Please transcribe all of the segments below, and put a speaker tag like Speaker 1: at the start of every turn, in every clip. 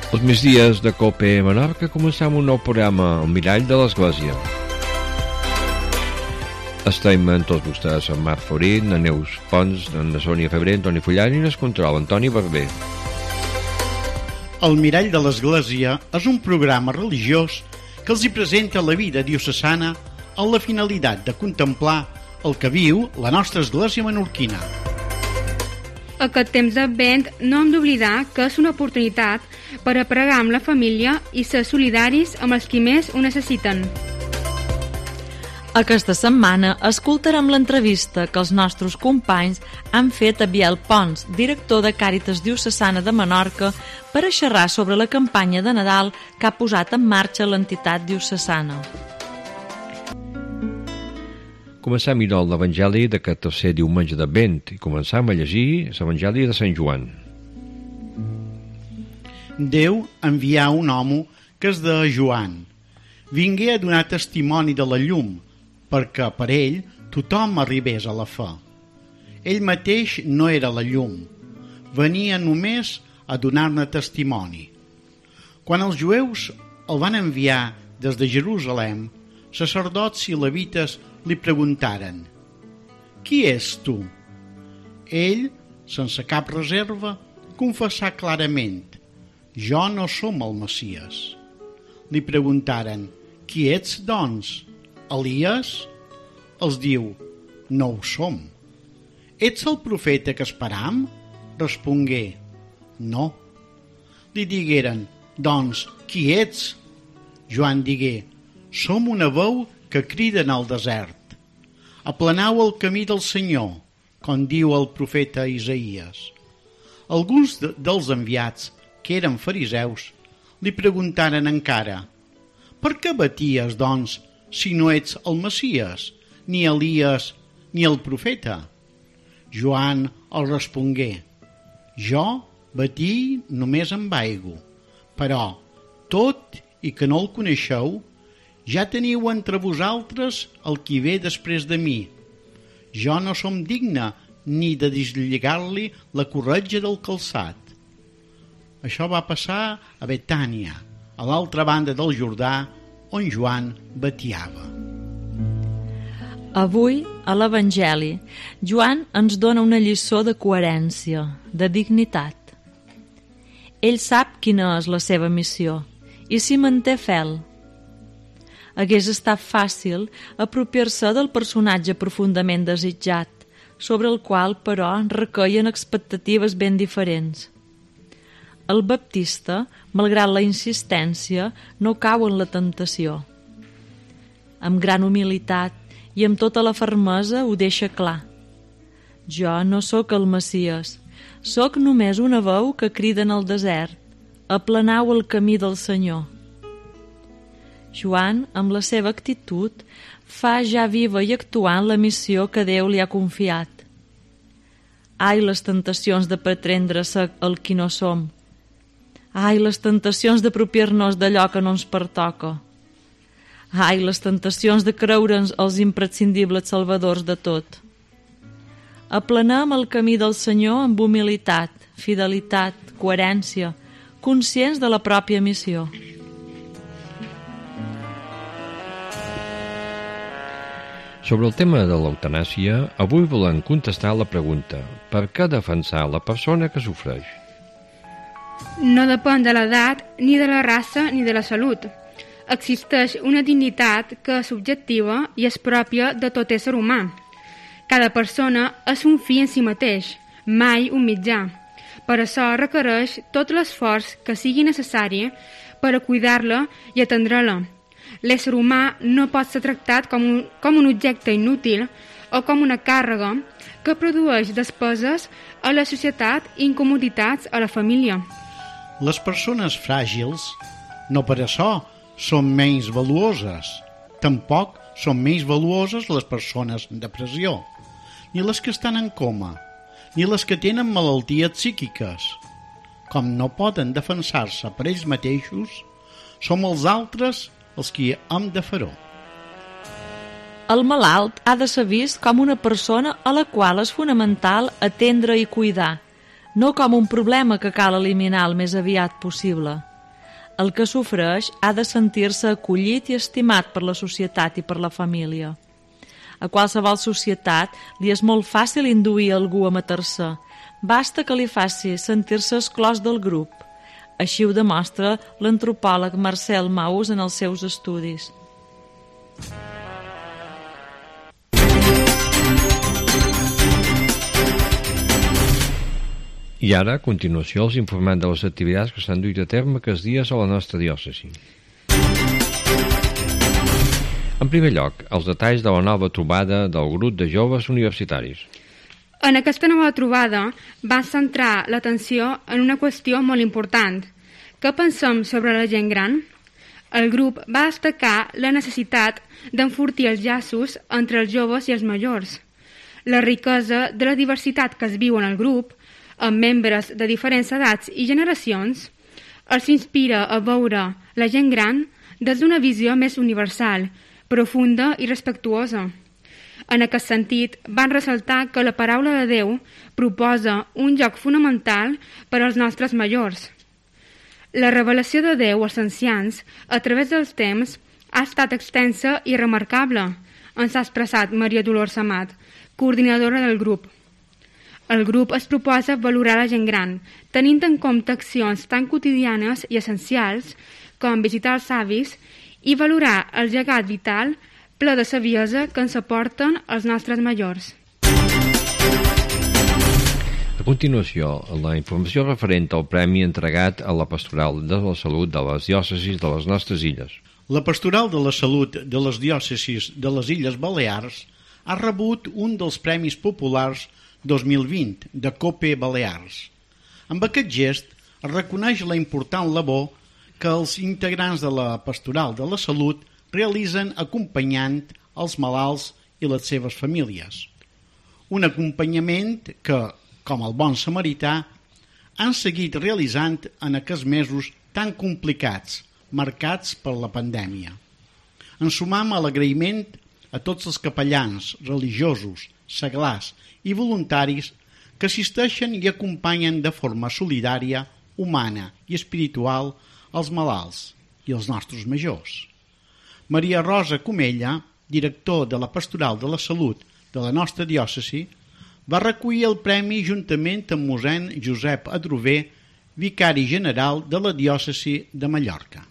Speaker 1: Els migdies de COPE Menorca començam un nou programa, El Mirall de l'Església. Estem amb tots vostès, en Marc Florit, en Neus Pons, en Sònia Febrer, Antoni Fullani i en el control, Antoni Barber.
Speaker 2: El Mirall de l'Església és un programa religiós que els hi presenta la vida diocesana amb la finalitat de contemplar el que viu la nostra església menorquina.
Speaker 3: Aquest temps d'Advent no hem d'oblidar que és una oportunitat per a pregar amb la família i ser solidaris amb els qui més ho necessiten.
Speaker 4: Aquesta setmana escoltarem l'entrevista que els nostres companys han fet a Biel Pons, director de Càritas Diocesana de Menorca, per a xerrar sobre la campanya de Nadal que ha posat en marxa l'entitat diocesana.
Speaker 1: Començam a l'Evangeli d'aquest tercer diumenge d'Advent i començam a llegir l'Evangeli de Sant Joan.
Speaker 2: Déu envià un home que es deia Joan. Vingué a donar testimoni de la llum, perquè per ell tothom arribés a la fe. Ell mateix no era la llum, venia només a donar-ne testimoni. Quan els jueus el van enviar des de Jerusalem, sacerdots i levites li preguntaren: «Qui és tu?» Ell, sense cap reserva, confessà clarament: «Jo no som el Messies». Li preguntaren: «Qui ets, doncs? Elies?» Els diu: «No ho som». «Ets el profeta que esperam?» Respongué: «No». Li digueren: «Doncs, qui ets?» Joan digué: «Som una veu que crida en el desert. Aplanau el camí del Senyor, com diu el profeta Isaïes». Alguns dels enviats, que eren fariseus, li preguntaren encara: «Per què baties, doncs, si no ets el Messies, ni Elies, ni el profeta?» Joan els respongué: «Jo batí només amb aigua, però, tot i que no el coneixeu, ja teniu entre vosaltres el qui ve després de mi. Jo no som digne ni de deslligar-li la corretja del calçat». Això va passar a Betània, a l'altra banda del Jordà, on Joan batiava.
Speaker 4: Avui, a l'Evangeli, Joan ens dona una lliçó de coherència, de dignitat. Ell sap quina és la seva missió i s'hi manté fel. Hagués estat fàcil apropiar-se del personatge profundament desitjat, sobre el qual, però, requeien expectatives ben diferents. El baptista, malgrat la insistència, no cau en la temptació. Amb gran humilitat i amb tota la fermesa ho deixa clar: «Jo no sóc el Messies, sóc només una veu que crida en el desert: aplanau el camí del Senyor». Joan, amb la seva actitud, fa ja viva i actuant la missió que Déu li ha confiat. Ai, les tentacions de pretendre-se el qui no som. Ai, les tentacions d'apropiar-nos d'allò que no ens pertoca. Ai, les tentacions de creure'ns els imprescindibles salvadors de tot. Aplanem el camí del Senyor amb humilitat, fidelitat, coherència, conscients de la pròpia missió.
Speaker 1: Sobre el tema de l'eutanàsia, avui volem contestar la pregunta: per què defensar la persona que sofreix?
Speaker 3: No depèn de l'edat, ni de la raça, ni de la salut. Existeix una dignitat que és subjectiva i és pròpia de tot ésser humà. Cada persona és un fi en si mateix, mai un mitjà. Per això requereix tot l'esforç que sigui necessari per a cuidar-la i atendre-la. L'ésser humà no pot ser tractat com un objecte inútil o com una càrrega que produeix despeses a la societat i incomoditats a la família.
Speaker 2: Les persones fràgils no per això són menys valuoses. Tampoc són menys valuoses les persones en depressió, ni les que estan en coma, ni les que tenen malalties psíquiques. Com no poden defensar-se per ells mateixos, som els altres els qui hem de fer-ho.
Speaker 4: El malalt ha de ser vist com una persona a la qual és fonamental atendre i cuidar, no com un problema que cal eliminar el més aviat possible. El que sofreix ha de sentir-se acollit i estimat per la societat i per la família. A qualsevol societat li és molt fàcil induir algú a matar-se. Basta que li faci sentir-se exclòs del grup. Així ho demostra l'antropòleg Marcel Mauss en els seus estudis.
Speaker 1: I ara, a continuació, els informem de les activitats que s'han duit a terme aquests dies a la nostra diòcesi. En primer lloc, els detalls de la nova trobada del grup de joves universitaris.
Speaker 3: En aquesta nova trobada va centrar l'atenció en una qüestió molt important. Què pensem sobre la gent gran? El grup va destacar la necessitat d'enfortir els llaços entre els joves i els majors. La riquesa de la diversitat que es viu en el grup, amb membres de diferents edats i generacions, els inspira a veure la gent gran des d'una visió més universal, profunda i respectuosa. En aquest sentit, van ressaltar que la paraula de Déu proposa un lloc fonamental per als nostres majors. La revelació de Déu als ancians, a través dels temps, ha estat extensa i remarcable, ens ha expressat Maria Dolors Amat, coordinadora del grup. El grup es proposa valorar la gent gran, tenint en compte accions tan quotidianes i essencials com visitar els avis i valorar el llegat vital ple de saviesa que ens aporten els nostres majors.
Speaker 1: A continuació, la informació referent al premi entregat a la Pastoral de la Salut de les diòcesis de les nostres illes.
Speaker 2: La Pastoral de la Salut de les diòcesis de les Illes Balears ha rebut un dels Premis Populars 2020 de COPE Balears. Amb aquest gest es reconeix la important labor que els integrants de la Pastoral de la Salut realitzen acompanyant els malalts i les seves famílies. Un acompanyament que, com el bon samarità, han seguit realitzant en aquests mesos tan complicats, marcats per la pandèmia. Ens sumam a l'agraïment a tots els capellans, religiosos, seglars i voluntaris que assisteixen i acompanyen de forma solidària, humana i espiritual els malalts i els nostres majors. Maria Rosa Comella, director de la Pastoral de la Salut de la nostra diòcesi, va recollir el premi juntament amb mossèn Josep Adrover, vicari general de la diòcesi de Mallorca.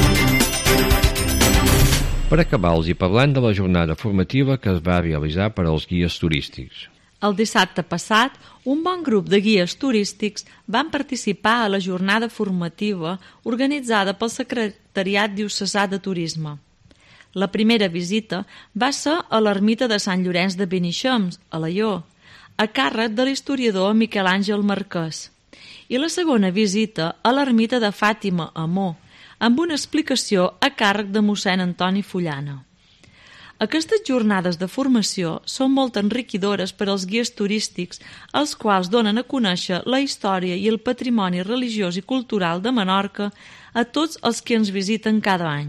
Speaker 1: Per acabar-los i parlant de la jornada formativa que es va realitzar per als guies turístics.
Speaker 4: El dissabte passat, un bon grup de guies turístics van participar a la jornada formativa organitzada pel Secretariat Diocesà de Turisme. La primera visita va ser a l'ermita de Sant Llorenç de Beneixems, a Alaior, a càrrec de l'historiador Miquel Àngel Marquès, i la segona visita a l'ermita de Fàtima, a Mó, amb una explicació a càrrec de mossèn Antoni Fullana. Aquestes jornades de formació són molt enriquidores per als guies turístics, els quals donen a conèixer la història i el patrimoni religiós i cultural de Menorca a tots els que ens visiten cada any.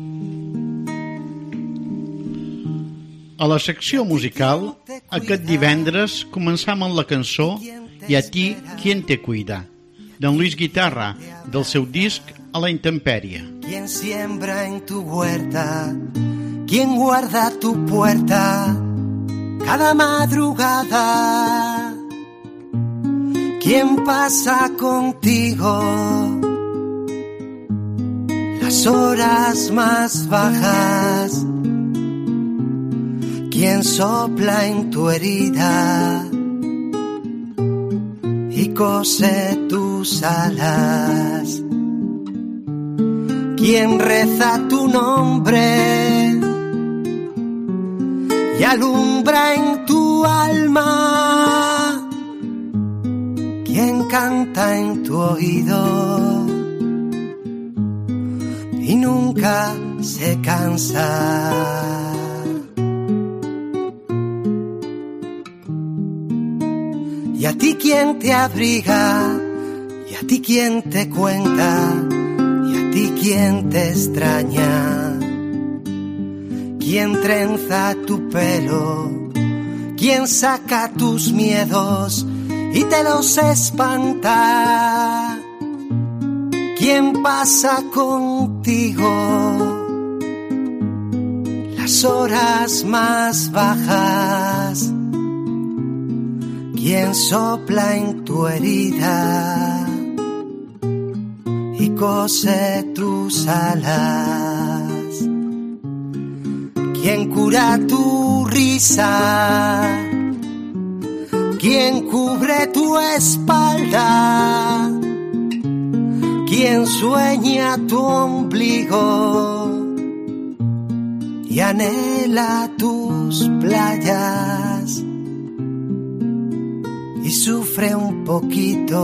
Speaker 2: A la secció musical, aquest divendres començam amb la cançó «Y a ti, ¿quién te cuida?», d'en Luis Guitarra, del seu disc A la intempèrie.
Speaker 5: ¿Quién siembra en tu huerta? ¿Quién guarda tu puerta cada madrugada? ¿Quién pasa contigo las horas más bajas? ¿Quién sopla en tu herida y cose tus alas? ¿Quién reza tu nombre y alumbra en tu alma? ¿Quién canta en tu oído y nunca se cansa? ¿Y a ti quién te abriga? ¿Y a ti quién te cuenta? ¿Y a ti quién te extraña? ¿Quién trenza tu pelo? ¿Quién saca tus miedos y te los espanta? ¿Quién pasa contigo las horas más bajas? ¿Quién sopla en tu herida y cose tus alas? ¿Quién cura tu risa? ¿Quién cubre tu espalda? ¿Quién sueña tu ombligo y anhela tus playas y sufre un poquito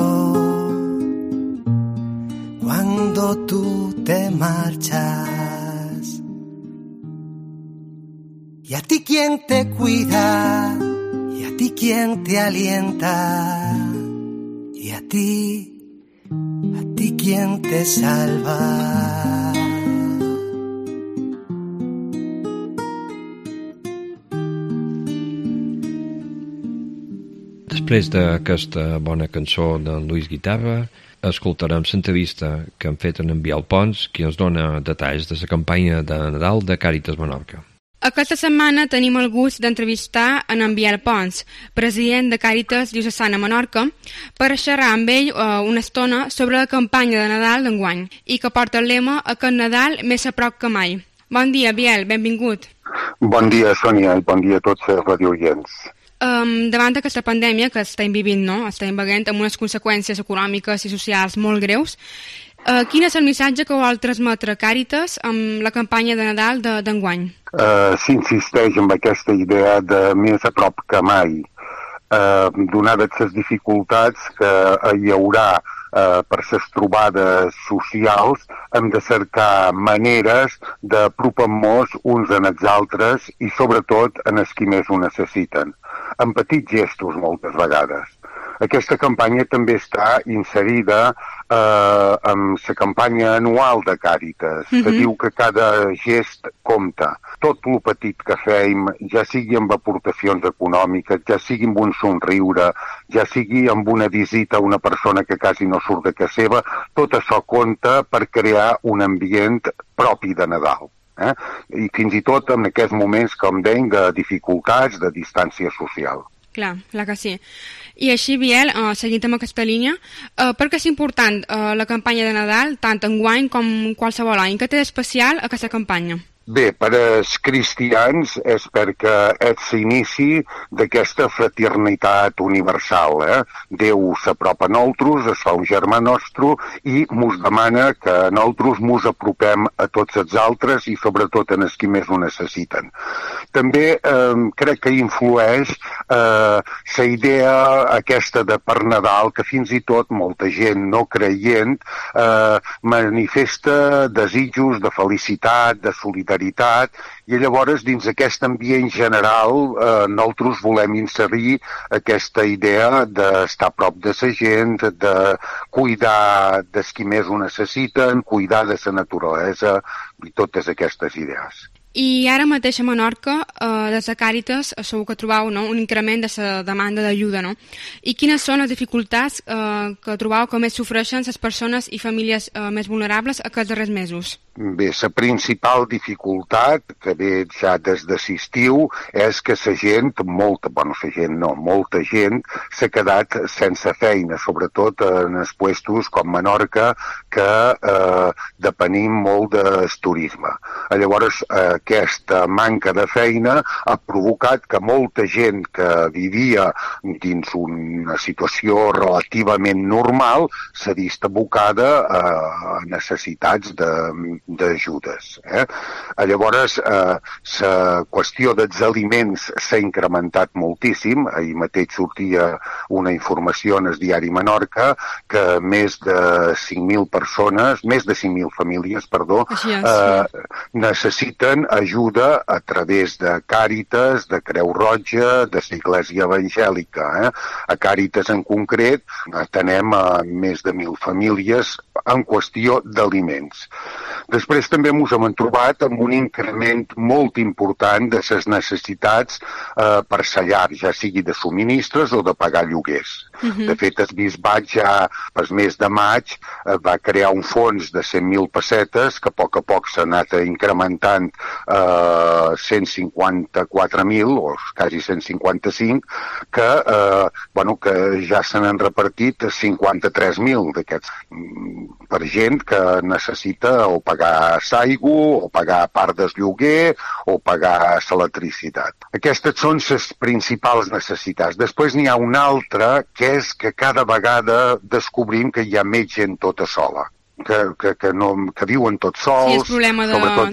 Speaker 5: cuando tú te marchas? ¿Y a ti quién te cuida? ¿Y a ti quién te alienta? ¿Y a ti quién te salva?
Speaker 1: Després d'aquesta bona cançó d'en Lluís Guitarra, escoltarem l'entrevista que han fet en Biel Pons, qui ens dona detalls de la campanya de Nadal de Càritas Menorca.
Speaker 3: Aquesta setmana tenim el gust d'entrevistar en Biel Pons, president de Càritas Diocesana Menorca, per xerrar amb ell una estona sobre la campanya de Nadal d'enguany i que porta el lema "Aquest Nadal més a prop que mai". Bon dia, Biel, benvingut.
Speaker 6: Bon dia, Sònia, i bon dia a tots els radioients.
Speaker 3: Davant d'aquesta pandèmia que estem vivint, estem veient amb unes conseqüències econòmiques i socials molt greus, quin és el missatge que vol transmetre Càritas amb la campanya de Nadal d'enguany?
Speaker 6: S'insisteix en aquesta idea de més a prop que mai. Donades les dificultats que hi haurà per les trobades socials, hem de cercar maneres d'apropar-nos uns en els altres i sobretot en els qui més ho necessiten, en petits gestos moltes vegades. Aquesta campanya també està inserida en la campanya anual de Càritas, que diu que cada gest compta. Tot el petit que fem, ja sigui amb aportacions econòmiques, ja sigui amb un somriure, ja sigui amb una visita a una persona que quasi no surt de casa seva, tot això compta per crear un ambient propi de Nadal. I fins i tot en aquests moments, com deim, de dificultats, de distància social.
Speaker 3: Clar que sí. I així, Biel, seguint amb aquesta línia, per què és important la campanya de Nadal, tant enguany com qualsevol any? Què té d'especial aquesta campanya?
Speaker 6: Bé, per als cristians és perquè és l'inici d'aquesta fraternitat universal. Déu s'apropa a nosaltres, es fa un germà nostre i mos demana que nosaltres mos apropem a tots els altres i sobretot en els qui més ho necessiten. També crec que influeix la idea aquesta de per Nadal, que fins i tot molta gent no creient manifesta desitjos de felicitat, de solidaritat, i llavors dins aquest ambient general nosaltres volem inserir aquesta idea d'estar a prop de la gent, de cuidar dels qui més ho necessiten, cuidar de la naturalesa i totes aquestes idees.
Speaker 3: I ara mateix a Menorca, des de Càritas, segur que trobau un increment de la demanda d'ajuda, no? I quines són les dificultats que trobau que més sofreixen les persones i famílies més vulnerables aquests darrers mesos?
Speaker 6: Bé, la principal dificultat que ve ja des de l'estiu és que la gent, molta gent s'ha quedat sense feina, sobretot en els puestos com Menorca, que depenim molt del turisme. Llavors, aquesta manca de feina ha provocat que molta gent que vivia dins una situació relativament normal s'ha vist abocada a necessitats d'ajudes. Llavors, la qüestió dels aliments s'ha incrementat moltíssim. Ahir mateix sortia una informació en el diari Menorca que més de 5.000 persones, més de 5.000 famílies, necessiten ajuda a través de Càritas, de Creu Roja, de l'Església Evangèlica. A Càritas en concret atenem a més de 1.000 famílies en qüestió d'aliments. Després també ens hem trobat amb un increment molt important de les necessitats per sa llar, ja sigui de subministres o de pagar lloguers. De fet, el bisbat ja pel mes de maig va crear un fons de 100.000 pessetes que a poc s'ha anat incrementant 154.000 o quasi 155, que ja se n'han repartit 53.000 d'aquests per gent que necessita o pagar l'aigua, o pagar part del lloguer, o pagar l'electricitat. Aquestes són les principals necessitats. Després n'hi ha una altra, que és que cada vegada descobrim que hi ha més gent tota sola, que viuen tots sols.
Speaker 3: Si és problema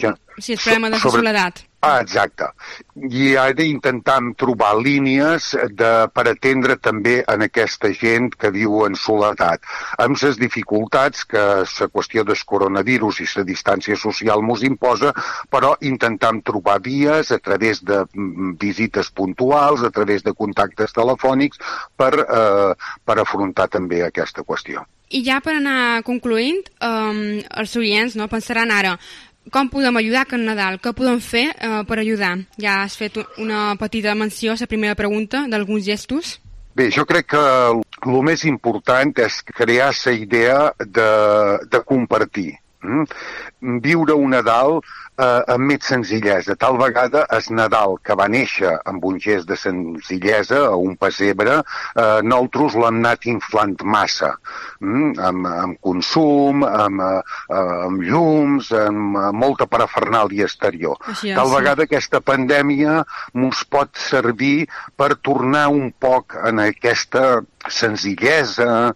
Speaker 3: de soledat.
Speaker 6: Exacte. I ara intentem trobar línies per atendre també en aquesta gent que viu en soledat, amb les dificultats que la qüestió del coronavirus i la distància social ens imposa, però intentem trobar vies a través de visites puntuals, a través de contactes telefònics, per afrontar també aquesta qüestió.
Speaker 3: I ja per anar concloent, els oients pensaran ara, com podem ajudar aquest Nadal? Què podem fer per ajudar? Ja has fet una petita menció a la primera pregunta d'alguns gestos.
Speaker 6: Bé, jo crec que el més important és crear la idea de compartir. Viure un Nadal amb més senzillesa. Tal vegada el Nadal que va néixer amb un gest de senzillesa, a un pessebre, nosaltres l'hem anat inflant massa, amb consum, amb llums, amb molta parafernàlia exterior. Tal vegada aquesta pandèmia ens pot servir per tornar un poc en aquesta senzillesa,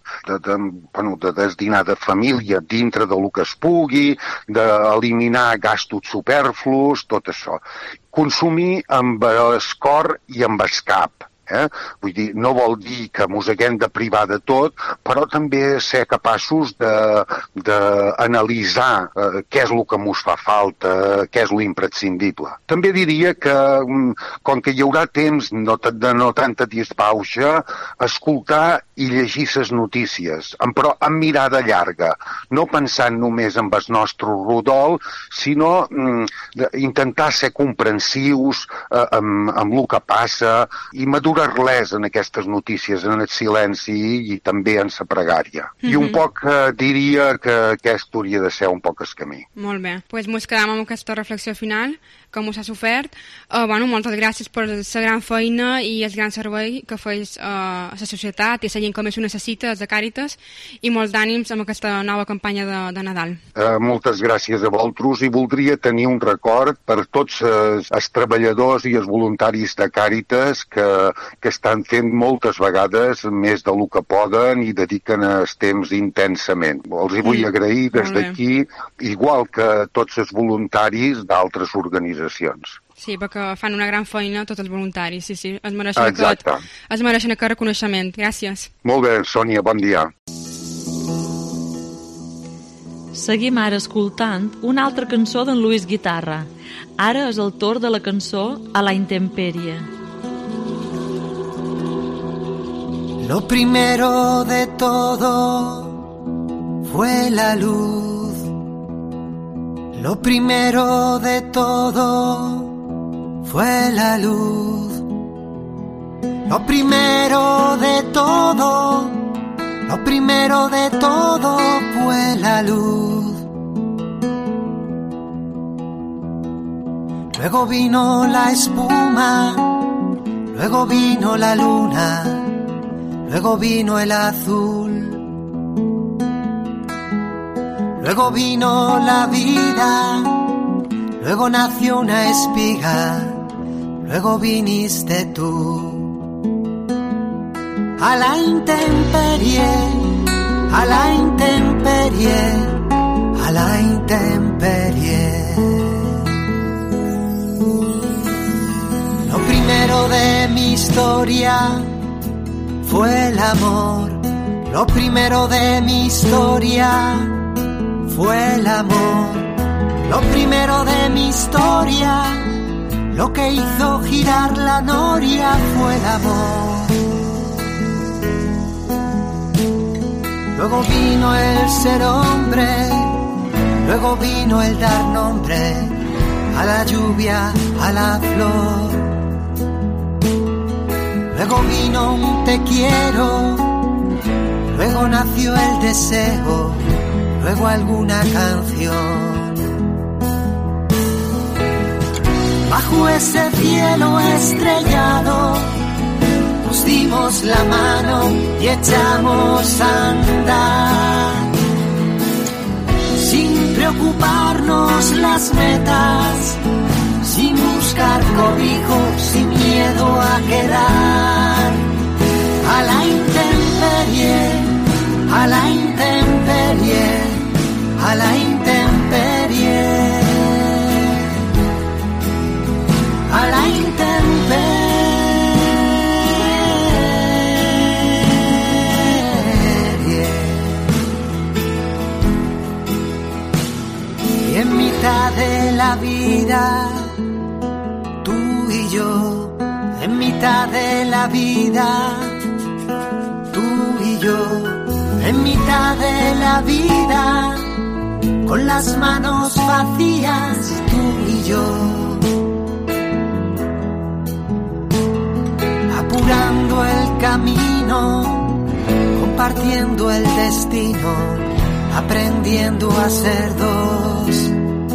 Speaker 6: de dinar de família dintre del que es pugui, d'eliminar gastos superflus, tot això. Consumir amb el cor i amb el cap. Vull dir, no vol dir que ens haguem de privar de tot, però també ser capaços d'analitzar què és el que ens fa falta, què és l'imprescindible. També diria que, com que hi haurà temps de no tanta dispauxa, escoltar i llegir les notícies, però amb mirada llarga, no pensant només en el nostre rodol, sinó intentar ser comprensius amb el que passa i madurar-les en aquestes notícies, en el silenci i també en la pregària. I un poc diria que aquest hauria de ser un poc el camí.
Speaker 3: Molt bé. Doncs ens quedam amb aquesta reflexió final que ens has ofert. Moltes gràcies per la gran feina i el gran servei que feis a la societat i a la gent que més ho necessita, de Càritas, i molts d'ànims amb aquesta nova campanya de Nadal.
Speaker 6: Moltes gràcies a vosaltres i voldria tenir un record per tots els treballadors i els voluntaris de Càritas que estan fent moltes vegades més del que poden i dediquen el temps intensament. Els hi vull agrair des d'aquí, igual que tots els voluntaris d'altres organitzacions.
Speaker 3: Sí, perquè fan una gran feina tots els voluntaris, sí, es mereixen aquest reconeixement. Gràcies.
Speaker 6: Molt bé, Sònia, bon dia.
Speaker 4: Seguim ara escoltant una altra cançó d'en Luis Guitarra. Ara és el torn de la cançó A la intemperie.
Speaker 5: Lo primero de todo fue la luz. Lo primero de todo fue la luz. Lo primero de todo, lo primero de todo fue la luz. Luego vino la espuma, luego vino la luna, luego vino el azul, luego vino la vida, luego nació una espiga, luego viniste tú. A la intemperie, a la intemperie, a la intemperie. Lo primero de mi historia fue el amor. Lo primero de mi historia fue el amor. Lo primero de mi historia, lo que hizo girar la noria fue el amor. Luego vino el ser hombre, luego vino el dar nombre a la lluvia, a la flor. Luego vino un te quiero, luego nació el deseo, luego alguna canción. Bajo ese cielo estrellado nos dimos la mano y echamos a andar, sin preocuparnos las metas, sin buscar cobijo, sin miedo a quedar a la intemperie, a la intemperie, a la intemperie, a la intemperie. Y en mitad de la vida, tú y yo, en mitad de la vida, tú y yo, en mitad de la vida, con las manos vacías, tú y yo. Apurando el camino, compartiendo el destino, aprendiendo a ser dos.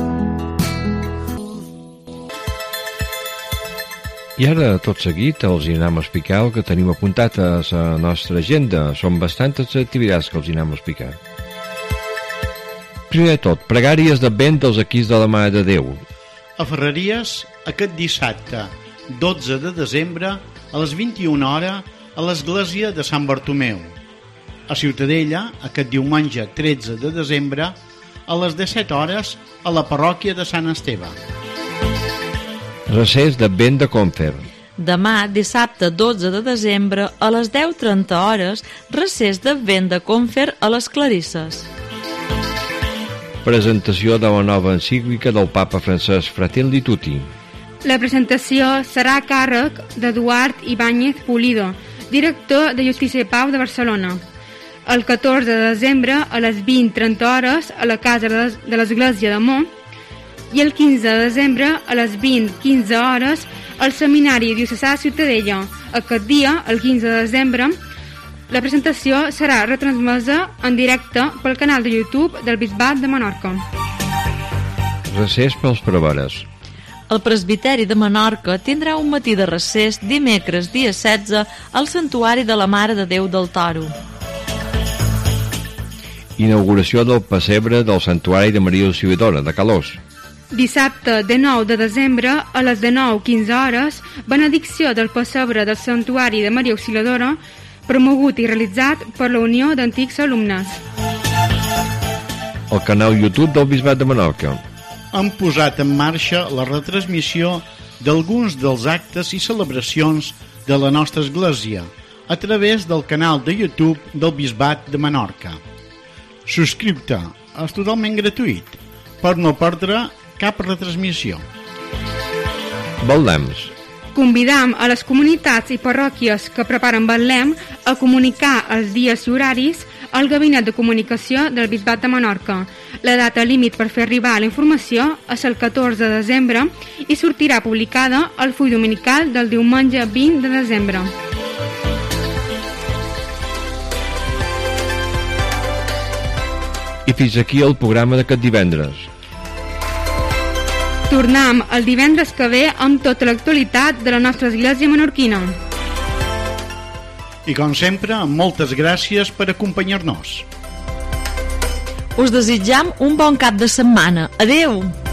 Speaker 1: I ara, tot seguit, els hi anem a explicar el que tenim apuntat a la nostra agenda. Són bastantes activitats que els hi anem a explicar. Primer de tot, pregàries d'Advent dels equips de la Mare de Déu.
Speaker 2: A Ferreries, aquest dissabte, 12 de desembre, a les 21 hores, a l'església de Sant Bartomeu. A Ciutadella, aquest diumenge 13 de desembre, a les 17 hores, a la parròquia de Sant Esteve.
Speaker 1: Recés d'Advent de Confer.
Speaker 4: Demà, dissabte 12 de desembre, a les 10:30 hores, recés d'Advent de Confer a les Clarisses.
Speaker 1: Presentació de la nova encíclica del papa Francesc Fratelli Tutti.
Speaker 3: La presentació serà a càrrec d'Eduard Ibáñez Pulido, director de Justícia i Pau de Barcelona. El 14 de desembre, a les 20:30 hores, a la casa de l'Església de Mó, i el 15 de desembre, a les 20:15 hores, al Seminari Diocesà de Ciutadella. Aquest dia, el 15 de desembre, la presentació serà retransmesa en directe pel canal de YouTube del Bisbat de Menorca.
Speaker 1: Recés pels preveres.
Speaker 4: El presbiteri de Menorca tindrà un matí de recés dimecres dia 16 al Santuari de la Mare de Déu del Toro.
Speaker 1: Inauguració del pessebre del Santuari de Maria Auxiliadora de Calós.
Speaker 3: Dissabte, 19 de desembre, a les 19:15 hores, benedicció del pessebre del Santuari de Maria Auxiliadora, promogut i realitzat per la Unió d'Antics Alumnes.
Speaker 1: El canal YouTube del Bisbat de Menorca.
Speaker 2: Han posat en marxa la retransmissió d'alguns dels actes i celebracions de la nostra església a través del canal de YouTube del Bisbat de Menorca. Subscriu-te, és totalment gratuït, per no perdre cap retransmissió.
Speaker 1: Betlems.
Speaker 3: Convidam a les comunitats i parròquies que preparen Betlem a comunicar els dies i horaris al Gabinet de Comunicació del Bisbat de Menorca. La data límit per fer arribar la informació és el 14 de desembre i sortirà publicada al full dominical del diumenge 20 de desembre.
Speaker 1: I fins aquí el programa d'aquest divendres.
Speaker 3: Tornem el divendres que ve amb tota l'actualitat de la nostra església menorquina.
Speaker 2: I com sempre, moltes gràcies per acompanyar-nos.
Speaker 4: Us desitjam un bon cap de setmana. Adeu!